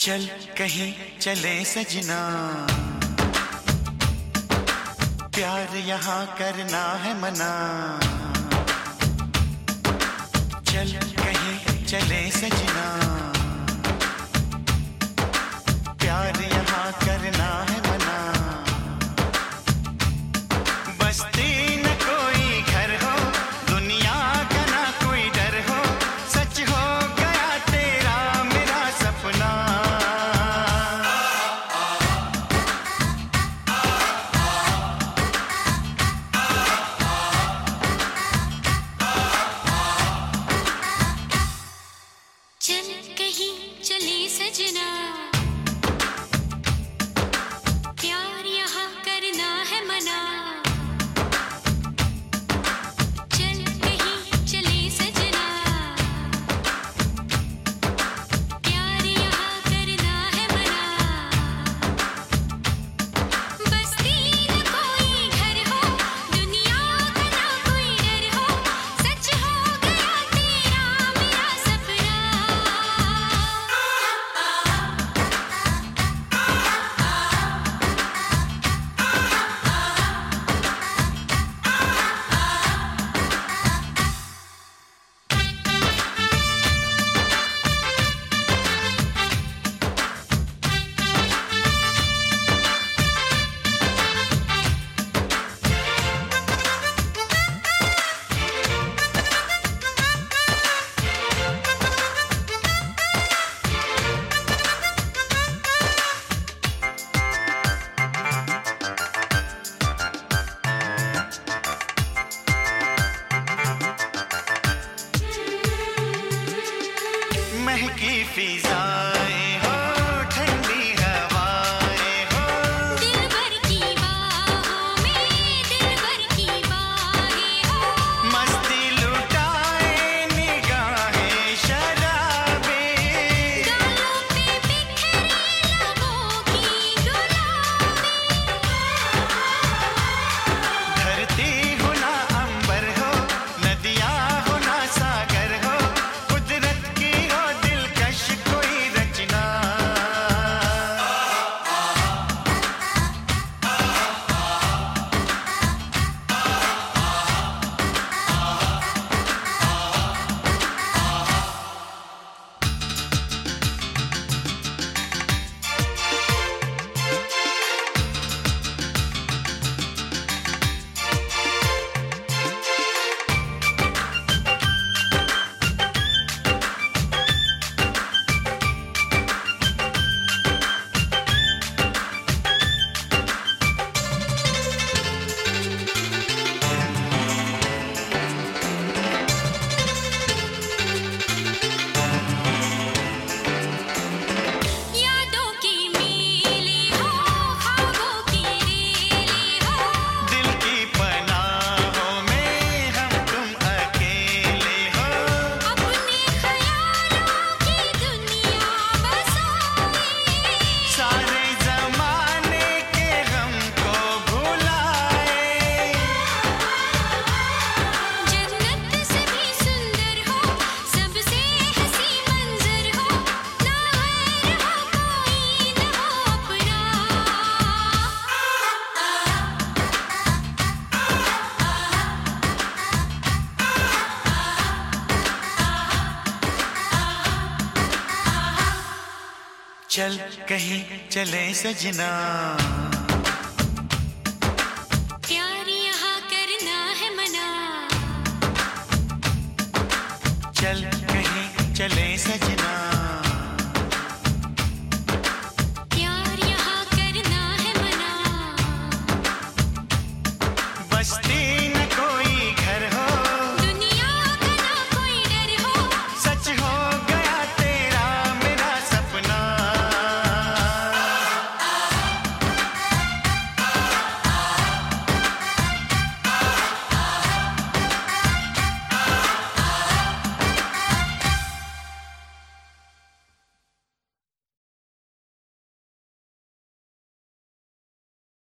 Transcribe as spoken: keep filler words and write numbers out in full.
चल कहीं चले सजना, प्यार यहाँ करना है मना। चल कहीं चले सजना, प्यार यहाँ करना है मना। बस्ती न कोई घर हो, दुनिया का ना कोई डर हो, सच हो गया तेरा मेरा सपना। चल कहीं चले सजना, प्यार यहाँ करना है मना। चल कहीं चले सजना, प्यार यहाँ करना है मना। बस्ती न कोई घर हो, दुनिया का ना कोई डर हो, सच हो गया तेरा मेरा सपना। महकी फिजाएं हो, ठंडी हवाएं हो, दिलबर की बाहों में दिलबर की बाहें हो। मस्ती लुटाए निगाहें शराबे, गालों पे बिखरे लबों की गुलाबी। धरती हो ना अंबर हो, नदियाँ हो ना सागर हो, कुदरत की हो दिलकश कोई रचना। यादों की मेले हो, ख्वाबों की रेले हो, दिल की पनाहों में हम तुम अकेले हो, अपने ख्यालों की दुनिया बसाए। सारे जमाने के गम को भुलाए। जन्नत से भी सुंदर हो, सबसे हंसी मंजर हो, ना गैर हो कोई न हो अपना। चल कहीं चले सजना,